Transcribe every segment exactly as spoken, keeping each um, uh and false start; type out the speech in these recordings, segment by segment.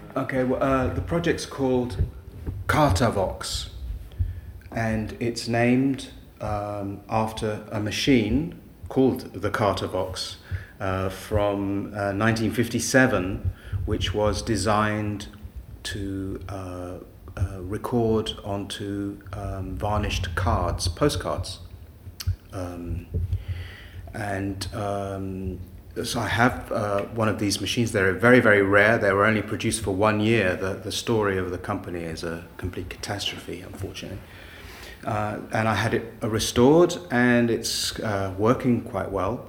Okay, well, uh, the project's called Cartavox, and it's named um, after a machine called the Cartavox uh, from uh, nineteen fifty-seven, which was designed to uh, uh, record onto um, varnished cards, postcards. Um, and um, so I have uh, one of these machines. They're very, very rare. They were only produced for one year. The, the story of the company is a complete catastrophe, unfortunately. Uh, and I had it restored, and it's uh, working quite well.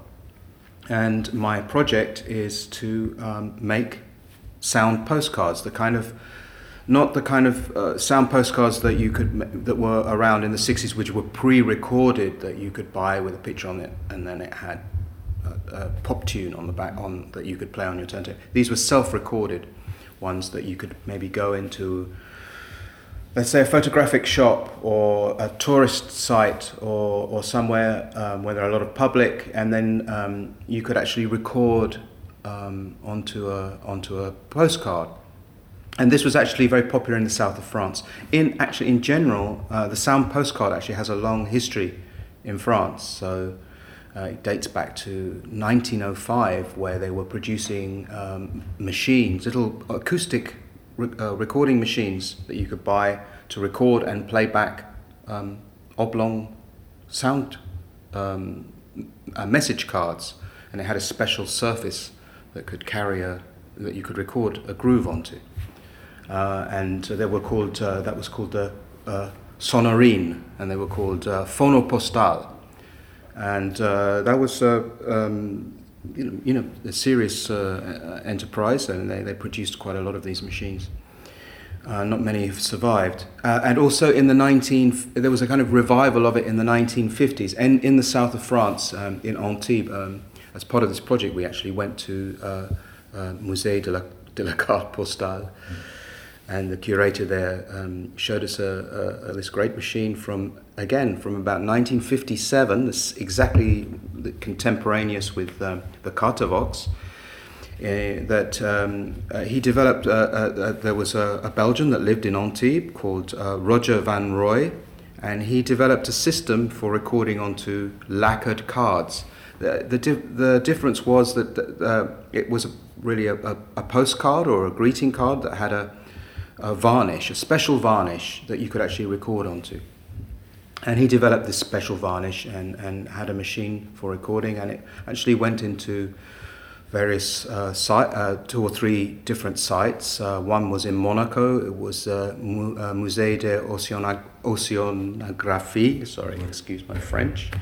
And my project is to um, make sound postcards, the kind of, not the kind of uh, sound postcards that you could that were around in the sixties, which were pre-recorded, that you could buy with a picture on it, and then it had a, a pop tune on the back on that you could play on your turntable. These were self-recorded ones that you could maybe go into, let's say, a photographic shop or a tourist site or, or somewhere um, where there are a lot of public, and then um, you could actually record um, onto a onto a postcard. And this was actually very popular in the south of France. In actually, in general, uh, the sound postcard actually has a long history in France. So uh, it dates back to nineteen oh five, where they were producing um, machines, little acoustic Uh, recording machines that you could buy to record and play back um, oblong sound um, uh, message cards, and it had a special surface that could carry a that you could record a groove onto, uh, and they were called uh, that was called the uh, sonorine, and they were called uh, phonopostal, and uh, that was uh, um, You know, you know, a serious uh, enterprise, and they, they produced quite a lot of these machines. Uh, not many have survived. Uh, and also in the nineteen, there was a kind of revival of it in the nineteen fifties, and in the south of France, um, in Antibes. Um, as part of this project, we actually went to uh, uh, Musée de la, de la Carte Postale, mm. and the curator there um, showed us a, a, a, this great machine from, again, from about nineteen fifty-seven, this exactly contemporaneous with um, the Cartavox, uh, that um, uh, he developed. Uh, uh, uh, there was a, a Belgian that lived in Antibes called uh, Roger Van Rooij, and he developed a system for recording onto lacquered cards. The the, di- the difference was that uh, it was a, really a, a, a postcard or a greeting card that had a, a varnish, a special varnish that you could actually record onto. And he developed this special varnish and, and had a machine for recording, and it actually went into various uh, site, uh, two or three different sites. Uh, one was in Monaco. It was uh, Mu- uh, Musée de Oceana- Oceanographie. Sorry, excuse my French.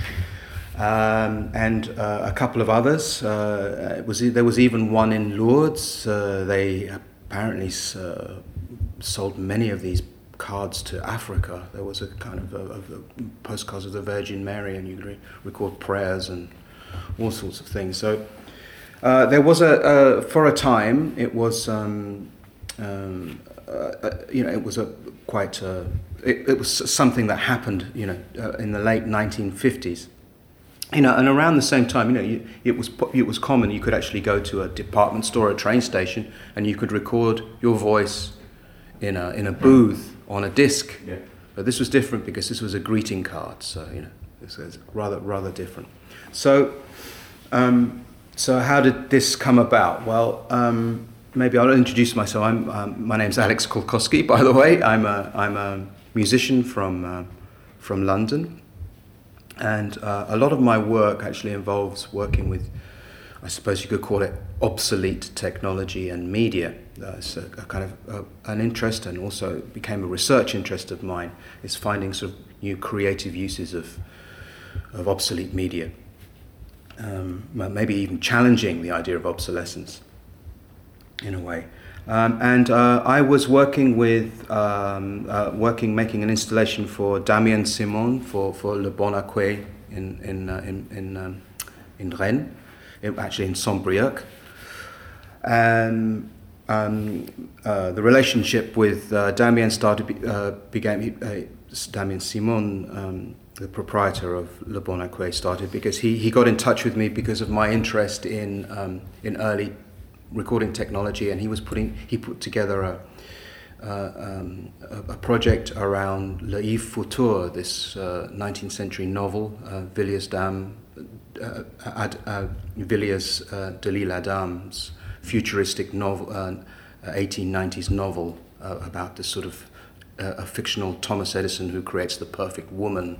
Um, and uh, a couple of others. Uh, it was there was even one in Lourdes. Uh, they apparently uh, sold many of these cards to Africa. There was a kind of, a, of a postcards of the Virgin Mary, and you could re- record prayers and all sorts of things. So uh, there was a, uh, for a time, it was, um, um, uh, you know, it was a quite, uh, it, it was something that happened, you know, uh, in the late nineteen fifties. You know, and around the same time, you know, you, it was it was common. You could actually go to a department store, a train station, and you could record your voice in a in a booth on a disc. Yeah. But this was different because this was a greeting card, so you know, this was rather rather different. So, um, so how did this come about? Well, um, maybe I'll introduce myself. I'm um, my name's Alex Kolkowski, by the way. I'm a I'm a musician from uh, from London, and uh, a lot of my work actually involves working with, I suppose you could call it, obsolete technology and media. Uh, it's a, a kind of uh, an interest, and also became a research interest of mine, is finding sort of new creative uses of of obsolete media. Um, maybe even challenging the idea of obsolescence in a way. Um, and uh, I was working with, um, uh, working, making an installation for Damien Simon for, for Le Bon Accueil in in uh, in in, um, in Rennes, it, actually in Saint-Brieuc. And um, uh, the relationship with uh, Damien started uh, began. Uh, Damien Simon, um, the proprietor of Le Bon Accueil, started because he, he got in touch with me because of my interest in um, in early recording technology, and he was putting he put together a uh, um, a, a project around Le Yves Fautour, this uh, nineteenth century novel, uh, Villiers Dame, uh, ad, uh, Villiers uh, de l'Isle Adam's futuristic novel, uh, eighteen nineties novel uh, about this sort of uh, a fictional Thomas Edison who creates the perfect woman.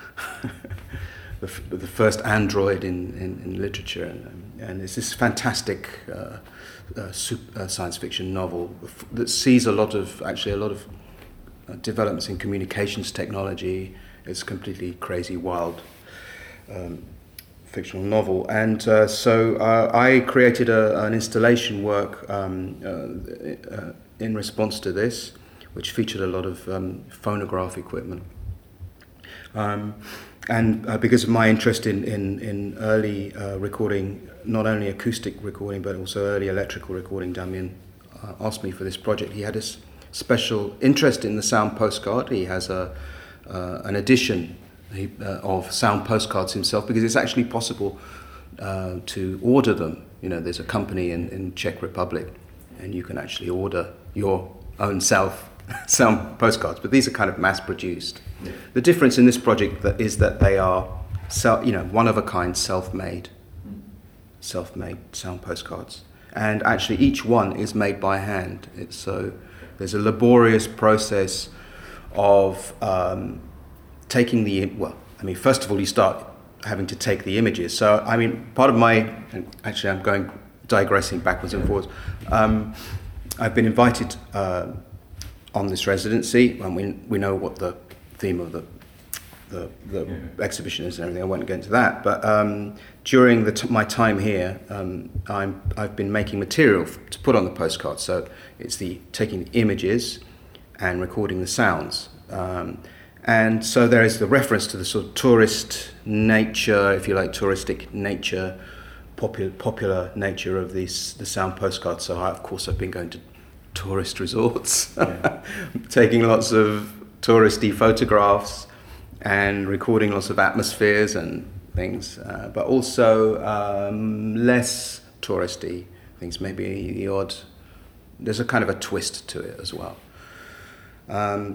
The, f- the first android in, in, in literature, and, and it's this fantastic uh, uh, super, uh, science fiction novel f- that sees a lot of, actually a lot of uh, developments in communications technology. It's completely crazy, wild um, fictional novel. And uh, so uh, I created a, an installation work um, uh, uh, in response to this, which featured a lot of um, phonograph equipment. Um, And uh, because of my interest in, in, in early uh, recording, not only acoustic recording, but also early electrical recording, Damien uh, asked me for this project. He had a s- special interest in the sound postcard. He has a uh, an edition he, uh, of sound postcards himself, because it's actually possible uh, to order them. You know, there's a company in, in Czech Republic, and you can actually order your own self sound postcards, but these are kind of mass-produced. Yeah. The difference in this project that is that they are, self, you know, one-of-a-kind, self-made, mm. self-made sound postcards, and actually each one is made by hand. It's so there's a laborious process of um, taking the well. I mean, first of all, you start having to take the images. So, I mean, part of my actually, I'm going digressing backwards and forwards. Um, I've been invited. Uh, on this residency, and we we know what the theme of the the, the yeah. exhibition is and everything. I won't get into that, but um, during the t- my time here, um, I'm I've been making material f- to put on the postcard. So it's the taking the images and recording the sounds, um, and so there is the reference to the sort of tourist nature, if you like, touristic nature, popular popular nature of these the sound postcards. So I, of course I've been going to tourist resorts, yeah. taking lots of touristy photographs and recording lots of atmospheres and things, uh, but also um, less touristy things, maybe the odd, there's a kind of a twist to it as well. Um,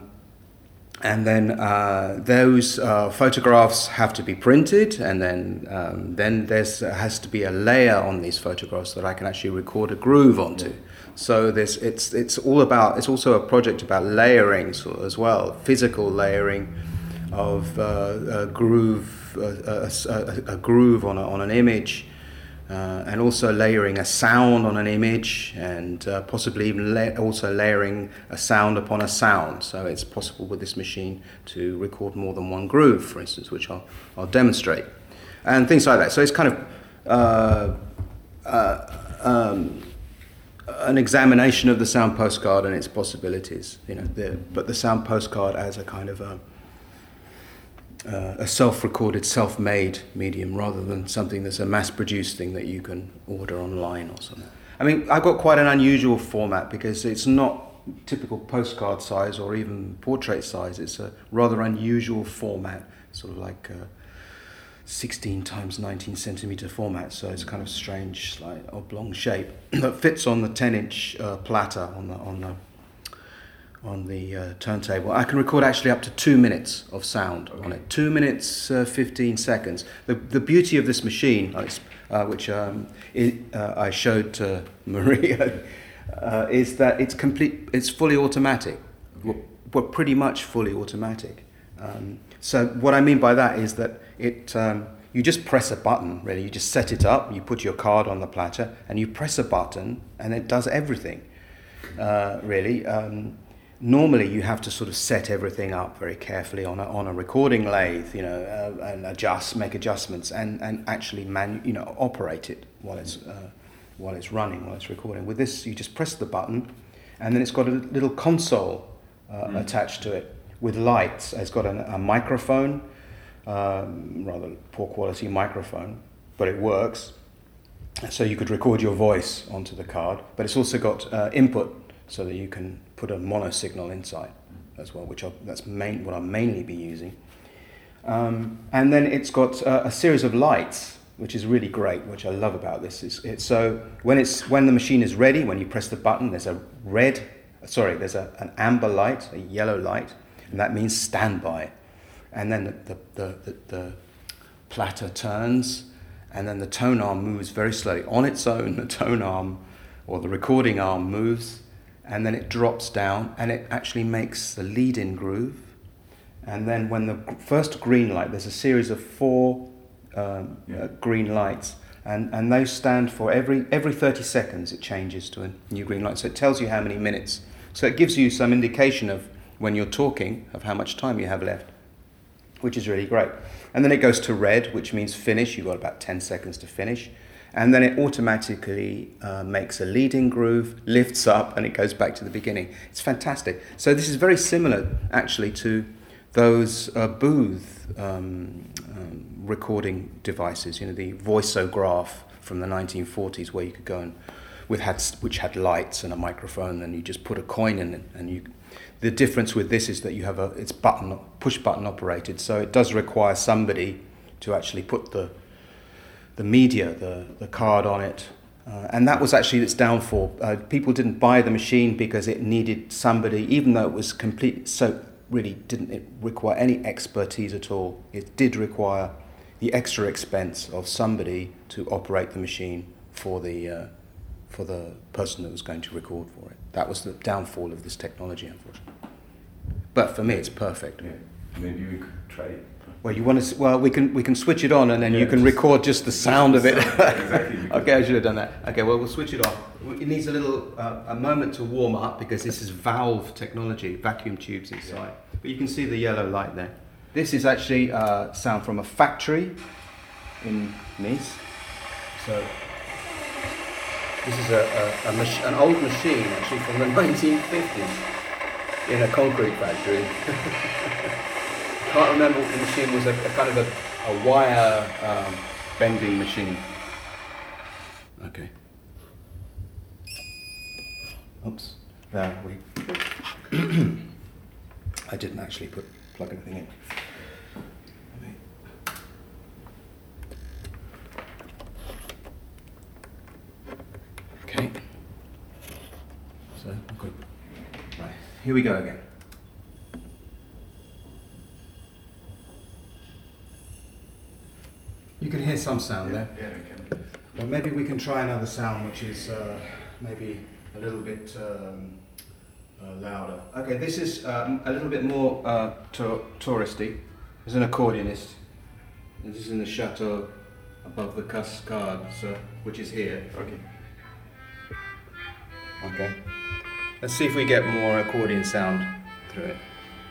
and then uh, those uh, photographs have to be printed, and then um, then there's uh, has to be a layer on these photographs that I can actually record a groove onto. Yeah. So this it's it's all about it's also a project about layering sort of as well, physical layering of uh, a groove, uh, a, a, a groove on a, on an image, uh, and also layering a sound on an image, and uh, possibly even la- also layering a sound upon a sound. So it's possible with this machine to record more than one groove, for instance, which I'll I'll demonstrate, and things like that. So it's kind of uh, uh, um, an examination of the sound postcard and its possibilities, you know. The, but the sound postcard as a kind of a, uh, a self-recorded, self-made medium, rather than something that's a mass-produced thing that you can order online or something. I mean, I've got quite an unusual format because it's not typical postcard size or even portrait size. It's a rather unusual format, sort of like a sixteen times nineteen centimeter format, so it's kind of strange, like oblong shape that fits on the ten inch uh, platter on the on the on the uh, turntable. I can record actually up to two minutes of sound okay. on it. Two minutes uh, fifteen seconds. The the beauty of this machine, uh, which um, it, uh, I showed to Maria, uh, is that it's complete. It's fully automatic. Okay. We're, we're pretty much fully automatic. Um, so what I mean by that is that it um, you just press a button, really. You just set it up, you put your card on the platter, and you press a button, and it does everything, uh, really. Um, normally, you have to sort of set everything up very carefully on a, on a recording lathe, you know, uh, and adjust, make adjustments, and, and actually, manu- you know, operate it while it's uh, while it's running, while it's recording. With this, you just press the button, and then it's got a little console uh, mm. attached to it with lights. It's got a, a microphone. Um, rather poor quality microphone, but it works. So you could record your voice onto the card, but it's also got uh, input so that you can put a mono signal inside as well, which I'll, that's main, what I'll mainly be using. Um, and then it's got uh, a series of lights which is really great, which I love about this. It's, it's so when it's when the machine is ready, when you press the button, there's a red, sorry, there's a, an amber light, a yellow light, and that means standby. And then the the, the, the, the platter turns, and then the tone arm moves very slowly. On its own, the tone arm or the recording arm moves, and then it drops down, and it actually makes the lead-in groove. And then when the first green light, there's a series of four um, yeah. uh, green lights, and, and those stand for every every thirty seconds it changes to a new green light. So it tells you how many minutes. So it gives you some indication of when you're talking, of how much time you have left, which is really great. And then it goes to red, which means finish. You've got about ten seconds to finish. And then it automatically uh, makes a leading groove, lifts up, and it goes back to the beginning. It's fantastic. So this is very similar, actually, to those uh, booth um, um, recording devices, you know, the voiceograph from the nineteen forties, where you could go and, with had, which had lights and a microphone, and you just put a coin in it, and you. The difference with this is that you have a, it's button, push button operated, so it does require somebody to actually put the the media, the, the card on it. Uh, and that was actually its downfall. Uh, people didn't buy the machine because it needed somebody, even though it was complete, so really didn't it require any expertise at all. It did require the extra expense of somebody to operate the machine for the uh, for the person that was going to record for it. That was the downfall of this technology, unfortunately. But for me, it's perfect. Yeah. Maybe we could try it. Well, you want to? Well, we can we can switch it on, and then yeah, you can just record just the sound of it. Exactly. Okay, I should have done that. Okay, well, we'll switch it on. It needs a little uh, a moment to warm up because this is valve technology, vacuum tubes inside. Yeah. But you can see the yellow light there. This is actually uh, sound from a factory in Nice. So this is a, a, a mach- an old machine actually from the nineteen fifties in a concrete factory. I can't remember what the machine was, a, a kind of a, a wire um, bending machine. Okay. Oops. There we. I didn't actually put plug anything in. Okay. So I've got. Right. Here we go again. You can hear some sound yeah, there. Yeah, we can. Well, maybe we can try another sound which is uh, maybe a little bit um, uh, louder. Okay, this is um, a little bit more uh, to- touristy. There's an accordionist. This is in the chateau above the cascade, so, which is here. Okay. Okay. Let's see if we get more accordion sound through it.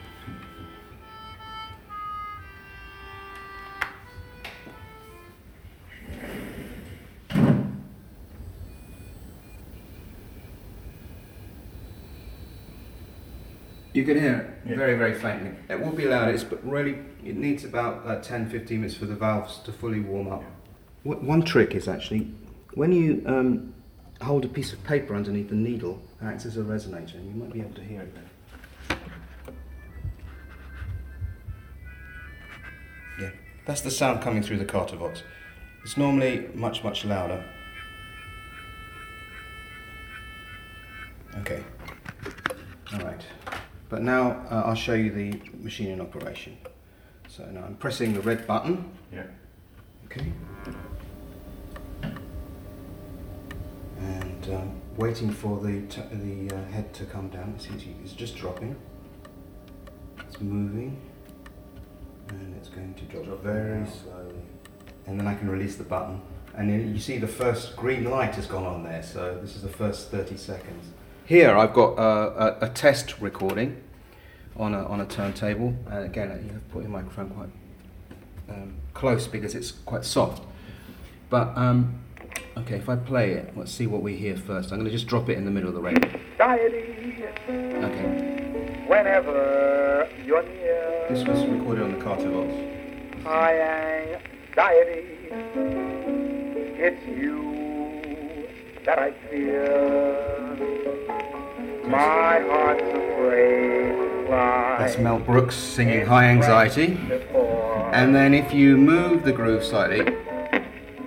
You can hear it yeah. very, very faintly. It will be loud, it's, but really it needs about uh, ten to fifteen minutes for the valves to fully warm up. Yeah. One trick is actually, when you um, hold a piece of paper underneath the needle, it acts as a resonator, and you might be able to hear it then. Yeah, that's the sound coming through the Carter Vox. It's normally much, much louder. Okay, all right. But now uh, I'll show you the machine in operation. So now I'm pressing the red button. Yeah. Okay. And um, waiting for the t- the uh, head to come down. See, it's just dropping. It's moving, and it's going to drop, drop very slowly. And then I can release the button, and then you see the first green light has gone on there. So this is the first thirty seconds. Here I've got uh, a, a test recording on a on a turntable, and again you have to put your microphone quite um, close because it's quite soft. But um, okay, if I play it, let's see what we hear first. I'm going to just drop it in the middle of the radio. Okay. Whenever you're near. This was recorded on the Carter Vox. High anxiety, it's you that I fear. My heart's afraid. That's Mel Brooks singing High Anxiety. And then if you move the groove slightly,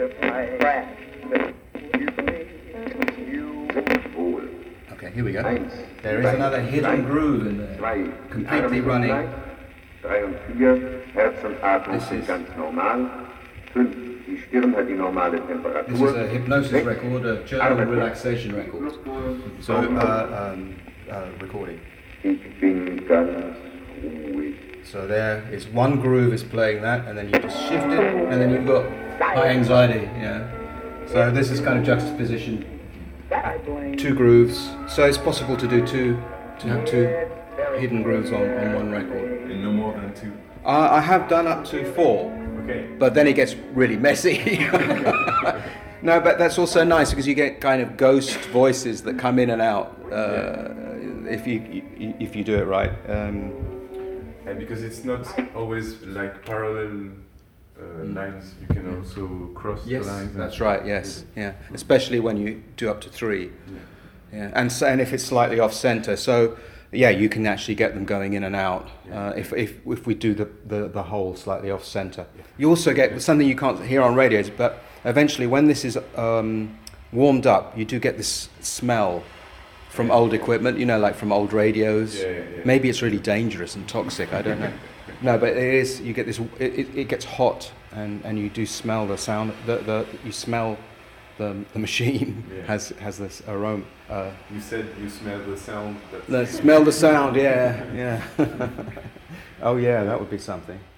eins, There is drei, another hidden drei, groove in there, zwei, completely Arme running. gleich, drei und vier, Herz und Atmung This sind is- ganz normal, fünf, die Stirn hat die normale Temperatur. This is a hypnosis sechs, record, a German Arme relaxation record. Luftholen, So, uh, um, uh, recording. ich bin ganz ruhig. So there is one groove is playing that, and then you just shift it, and then you've got high anxiety. Yeah. So this is kind of juxtaposition, That I blame. two grooves. So it's possible to do two, to have two hidden grooves on, on one record. And no more than two. Uh, I have done up to four, Okay. but then it gets really messy. No, but that's also nice because you get kind of ghost voices that come in and out uh, if you, you if you do it right. Um, And because it's not always like parallel uh, lines, you can also cross the lines. and- that's right. Yes, yeah. Especially when you do up to three. Yeah, and so, and if it's slightly off center, so yeah, you can actually get them going in and out. Uh, if if if we do the, the the whole slightly off center, you also get something you can't hear on radios. But eventually, when this is um, warmed up, you do get this smell from old equipment. You know, like from old radios. Yeah, yeah, yeah. Maybe it's really dangerous and toxic. I don't know. No, but it is. You get this. It, it, it gets hot, and, and you do smell the sound. The, the you smell the the machine Yeah. has has this aroma. Uh, You said you smell the sound. That's the smell the sound. Yeah, yeah. Oh yeah, that would be something.